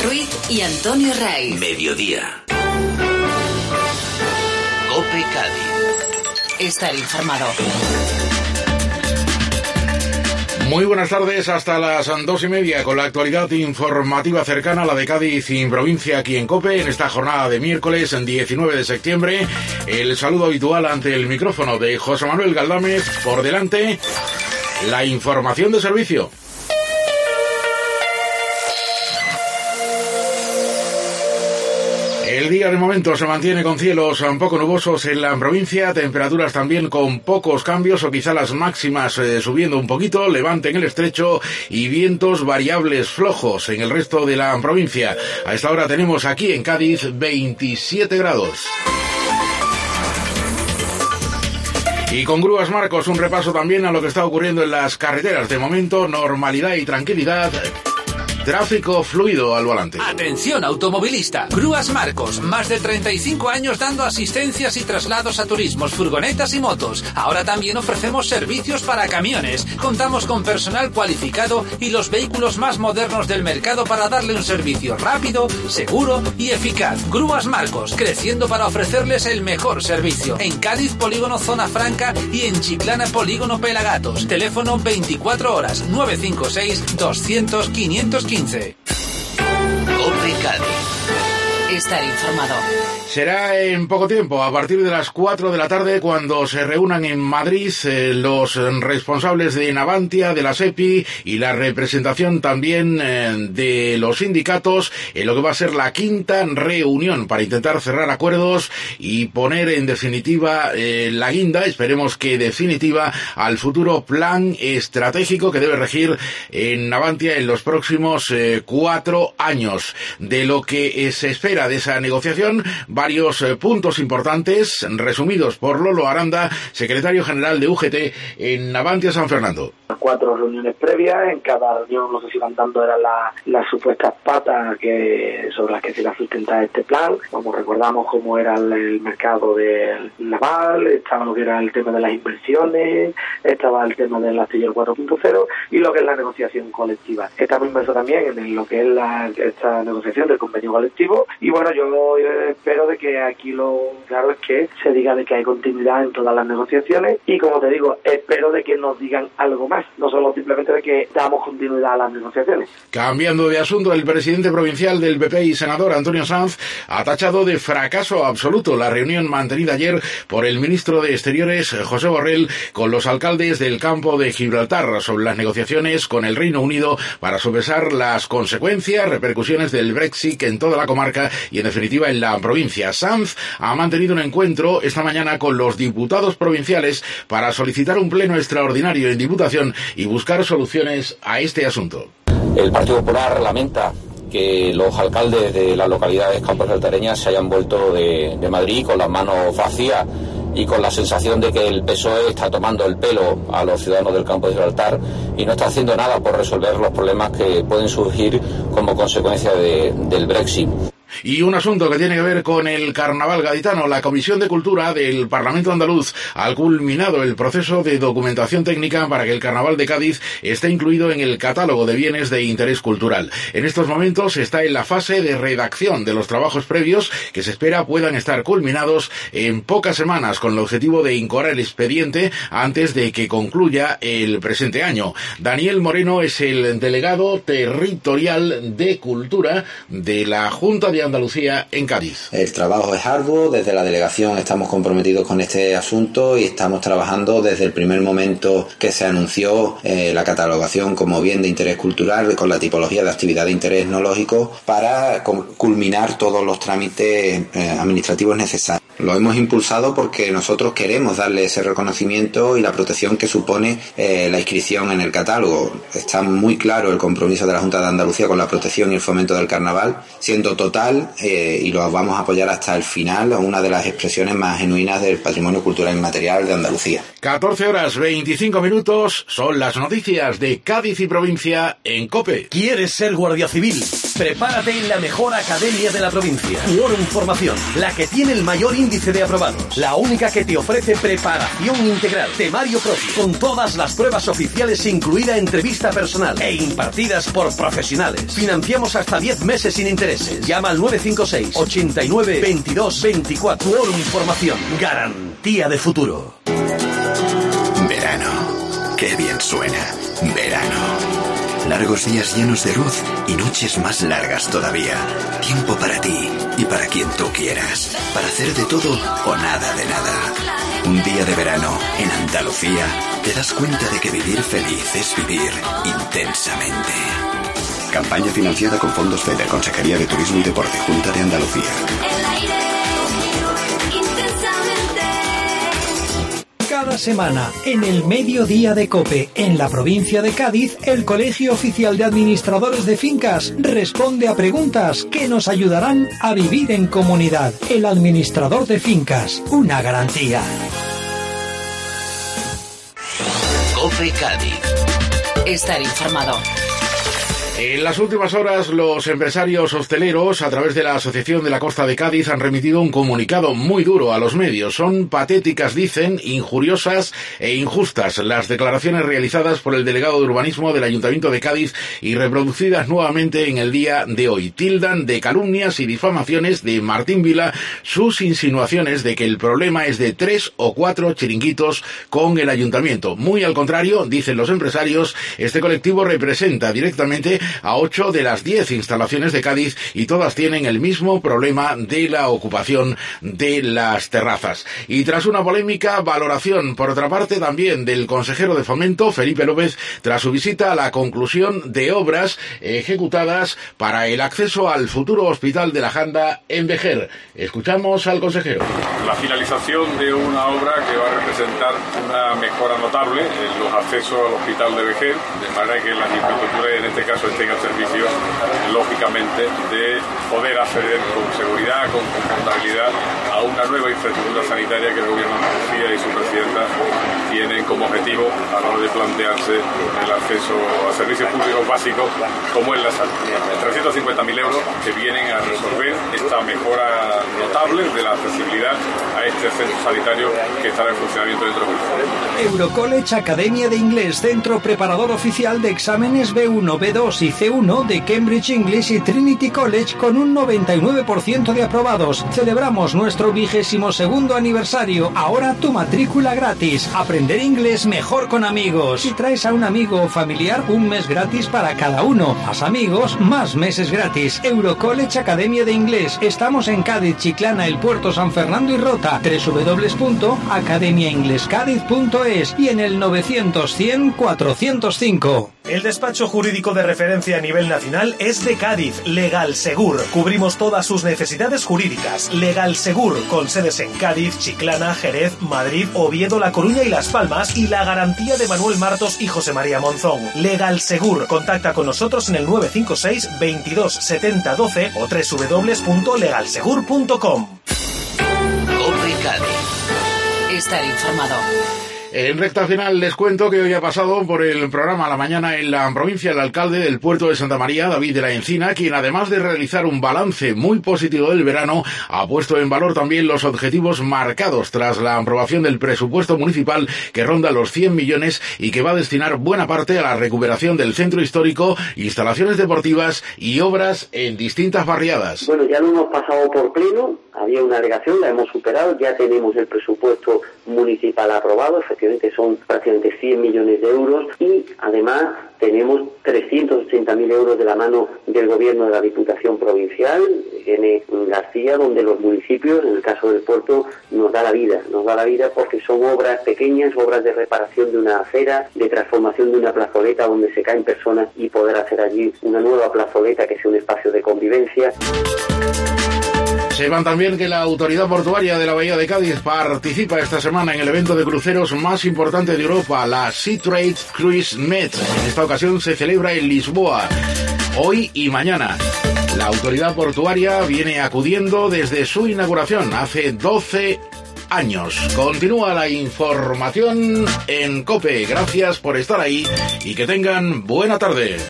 Ruiz y Antonio Raiz. Mediodía. COPE Cádiz. Estar informado. Muy buenas tardes, hasta las 2:30 con la actualidad informativa cercana a la de Cádiz y provincia aquí en COPE en esta jornada de miércoles 19 de septiembre. El saludo habitual ante el micrófono de José Manuel Galdámez. Por delante, la información de servicio. El día de momento se mantiene con cielos un poco nubosos en la provincia, temperaturas también con pocos cambios o quizá las máximas subiendo un poquito, levante en el estrecho y vientos variables flojos en el resto de la provincia. A esta hora tenemos aquí en Cádiz 27 grados. Y con Grúas Marcos un repaso también a lo que está ocurriendo en las carreteras. De momento, normalidad y tranquilidad. Tráfico fluido al volante. Atención automovilista. Grúas Marcos, más de 35 años dando asistencias y traslados a turismos, furgonetas y motos. Ahora también ofrecemos servicios para camiones. Contamos con personal cualificado y los vehículos más modernos del mercado para darle un servicio rápido, seguro y eficaz. Grúas Marcos, creciendo para ofrecerles el mejor servicio. En Cádiz, Polígono Zona Franca y en Chiclana, Polígono Pelagatos. Teléfono 24 horas 956 200 515. COPE Cádiz. Estar informado. Será en poco tiempo, a partir de las 4 de la tarde, cuando se reúnan en Madrid los responsables de Navantia, de la SEPI y la representación también de los sindicatos, en lo que va a ser la quinta reunión para intentar cerrar acuerdos y poner en definitiva la guinda, esperemos que definitiva, al futuro plan estratégico que debe regir en Navantia en los próximos 4 años. De lo que se espera de esa negociación, varios puntos importantes resumidos por Lolo Aranda, secretario general de UGT en Navantia San Fernando. 4 reuniones previas, en cada reunión lo que se iban dando eran las supuestas patas sobre las que se iba a sustentar este plan. Como recordamos cómo era el mercado del naval, estaba lo que era el tema de las inversiones, estaba el tema del astillero 4.0 y lo que es la negociación colectiva. Estamos inmersos también en lo que es esta negociación del convenio colectivo y bueno, yo espero de que aquí lo claro es que se diga de que hay continuidad en todas las negociaciones y como te digo, espero de que nos digan algo más, no solo simplemente de que damos continuidad a las negociaciones. Cambiando de asunto, el presidente provincial del PP y senador Antonio Sanz ha tachado de fracaso absoluto la reunión mantenida ayer por el ministro de Exteriores José Borrell con los alcaldes del campo de Gibraltar sobre las negociaciones con el Reino Unido para sopesar las consecuencias, repercusiones del Brexit en toda la comarca y en definitiva en la provincia. Sanz ha mantenido un encuentro esta mañana con los diputados provinciales para solicitar un pleno extraordinario en Diputación y buscar soluciones a este asunto. El Partido Popular lamenta que los alcaldes de las localidades campogibraltareñas se hayan vuelto de Madrid con las manos vacías y con la sensación de que el PSOE está tomando el pelo a los ciudadanos del campo de Gibraltar y no está haciendo nada por resolver los problemas que pueden surgir como consecuencia del Brexit. Y un asunto que tiene que ver con el carnaval gaditano. La Comisión de Cultura del Parlamento Andaluz ha culminado el proceso de documentación técnica para que el carnaval de Cádiz esté incluido en el catálogo de bienes de interés cultural. En estos momentos está en la fase de redacción de los trabajos previos que se espera puedan estar culminados en pocas semanas con el objetivo de incoar el expediente antes de que concluya el presente año. Daniel Moreno es el delegado territorial de Cultura de la Junta de Andalucía en Cádiz. El trabajo es arduo, desde la delegación estamos comprometidos con este asunto y estamos trabajando desde el primer momento que se anunció la catalogación como bien de interés cultural con la tipología de actividad de interés etnológico para culminar todos los trámites administrativos necesarios. Lo hemos impulsado porque nosotros queremos darle ese reconocimiento y la protección que supone la inscripción en el catálogo. Está muy claro el compromiso de la Junta de Andalucía con la protección y el fomento del carnaval, siendo total y lo vamos a apoyar hasta el final, una de las expresiones más genuinas del patrimonio cultural inmaterial de Andalucía. 14 horas 25 minutos son las noticias de Cádiz y provincia en COPE. ¿Quieres ser guardia civil? Prepárate en la mejor academia de la provincia. Quórum Formación, la que tiene el mayor índice de aprobados. La única que te ofrece preparación integral, temario propio, con todas las pruebas oficiales, incluida entrevista personal e impartidas por profesionales. Financiamos hasta 10 meses sin intereses. Llama al 956 89 22 24. Quorum Formación. Garantía de futuro. Verano. Qué bien suena. Verano. Largos días llenos de luz y noches más largas todavía. Tiempo para ti y para quien tú quieras. Para hacer de todo o nada de nada. Un día de verano en Andalucía te das cuenta de que vivir feliz es vivir intensamente. Campaña financiada con fondos FEDER, Consejería de Turismo y Deporte, Junta de Andalucía. Cada semana, en el mediodía de COPE, en la provincia de Cádiz, el Colegio Oficial de Administradores de Fincas responde a preguntas que nos ayudarán a vivir en comunidad. El administrador de fincas, una garantía. COPE Cádiz. Estar informado. En las últimas horas, los empresarios hosteleros, a través de la Asociación de la Costa de Cádiz, han remitido un comunicado muy duro a los medios. Son patéticas, dicen, injuriosas e injustas las declaraciones realizadas por el delegado de urbanismo del Ayuntamiento de Cádiz y reproducidas nuevamente en el día de hoy. Tildan de calumnias y difamaciones de Martín Vila sus insinuaciones de que el problema es de 3 o 4 chiringuitos con el Ayuntamiento. Muy al contrario, dicen los empresarios, este colectivo representa directamente a 8 de las 10 instalaciones de Cádiz y todas tienen el mismo problema de la ocupación de las terrazas. Y tras una polémica valoración, por otra parte, también del consejero de Fomento, Felipe López, tras su visita a la conclusión de obras ejecutadas para el acceso al futuro hospital de la Janda en Vejer. Escuchamos al consejero. La finalización de una obra que va a representar una mejora notable en los accesos al hospital de Vejer, de manera que las infraestructuras, en este caso, estén al servicio, lógicamente, de poder acceder con seguridad, con confortabilidad a una nueva infraestructura sanitaria que el Gobierno de Andalucía y su presidenta tienen como objetivo a la hora de plantearse el acceso a servicios públicos básicos como es la salud. 350.000 euros que vienen a resolver esta mejora notable de la accesibilidad a este centro sanitario que estará en funcionamiento dentro del país. Eurocollege Academia de Inglés, centro preparador oficial de exámenes B1, B2 y C1 de Cambridge English y Trinity College con un 99% de aprobados. Celebramos nuestro 22º aniversario. Ahora tu matrícula gratis. Aprender inglés mejor con amigos. Si traes a un amigo o familiar, un mes gratis para cada uno. Más amigos, más meses gratis. Eurocollege Academia de Inglés. Estamos en Cádiz, Chiclana, El Puerto, San Fernando y Rota. www.academiainglescadiz.es y en el 900 100 405. El despacho jurídico de referencia a nivel nacional es de Cádiz, Legal Segur. Cubrimos todas sus necesidades jurídicas. Legal Segur, con sedes en Cádiz, Chiclana, Jerez, Madrid, Oviedo, La Coruña y Las Palmas, y la garantía de Manuel Martos y José María Monzón. Legal Segur. Contacta con nosotros en el 956 22 70 12 o www.legalsegur.com. COPE Cádiz. Estar informado. En recta final les cuento que hoy ha pasado por el programa a la mañana en la provincia el alcalde del puerto de Santa María, David de la Encina, quien además de realizar un balance muy positivo del verano, ha puesto en valor también los objetivos marcados tras la aprobación del presupuesto municipal que ronda los 100 millones y que va a destinar buena parte a la recuperación del centro histórico, instalaciones deportivas y obras en distintas barriadas. Bueno, ya lo hemos pasado por pleno, había una alegación, la hemos superado, ya tenemos el presupuesto municipal aprobado, efectivamente son prácticamente 100 millones de euros y además tenemos 380.000 euros de la mano del gobierno de la Diputación Provincial, N. García, donde los municipios, en el caso del puerto, nos da la vida porque son obras pequeñas, obras de reparación de una acera, de transformación de una plazoleta donde se caen personas y poder hacer allí una nueva plazoleta que sea un espacio de convivencia. Sepan también que la Autoridad Portuaria de la Bahía de Cádiz participa esta semana en el evento de cruceros más importante de Europa, la Sea Trade Cruise Med. En esta ocasión se celebra en Lisboa, hoy y mañana. La Autoridad Portuaria viene acudiendo desde su inauguración hace 12 años. Continúa la información en COPE. Gracias por estar ahí y que tengan buena tarde.